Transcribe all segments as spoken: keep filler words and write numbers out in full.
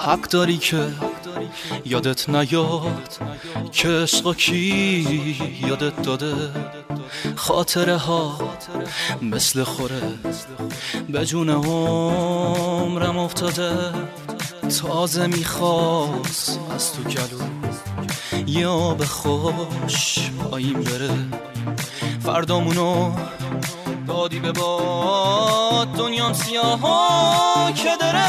حق داری که یادت نیاد که عشقا کی یادت داده. خاطره ها مثل خوره به جون عمرم افتاده. تازه میخواست از تو گلو یه آب خوش پایین بره. فردامونو دادی به باد، دنیام سیاه ها که داره.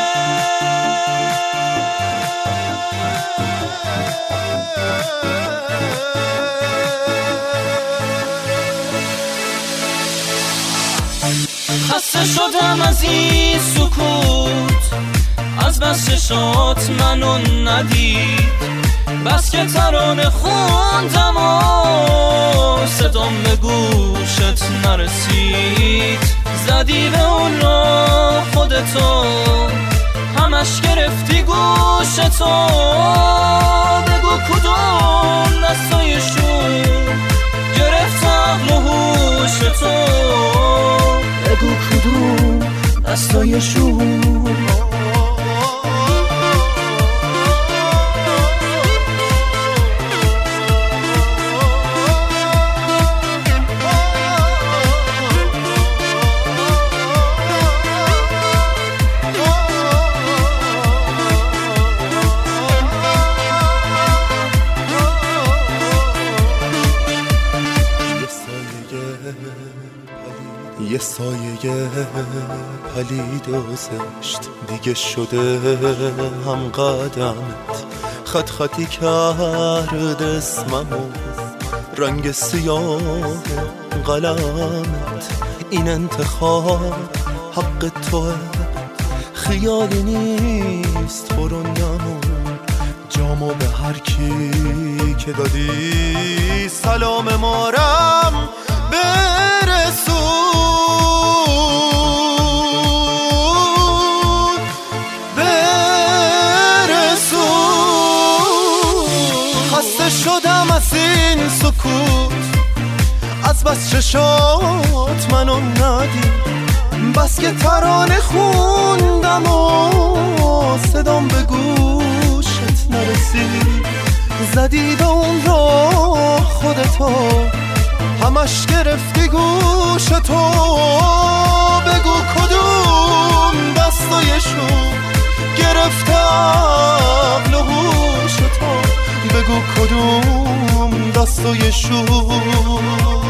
خسته شدم از این سکوت، از بس چشات منو ندید. بس که ترانه خوندم و صدام به گوشت نرسید. زدی به اون را خودتو، همش گرفتی گوشتو. بگو کدوم دستایشون گرفت عقل و هوشتو. بگو کدوم دستایشون. یه سایه پلید و زشت دیگه شده هم قدمت. خط خطی کرد اسممو رنگ سیاه قلمت. این انتخاب حق توه، خیالی نیست. برو نمون جامو به هر کی که دادی. سلام مارم برسون، شدم از این سکوت، از بس چشات منو ندید. بس که ترانه خوندم و صدام به گوشت نرسید. زدی به اون راه خودتو، همش گرفتی گوشتو. بگو کدوم دستایشون گرفته عقل و هوشتو. بگو کدوم دستایشون.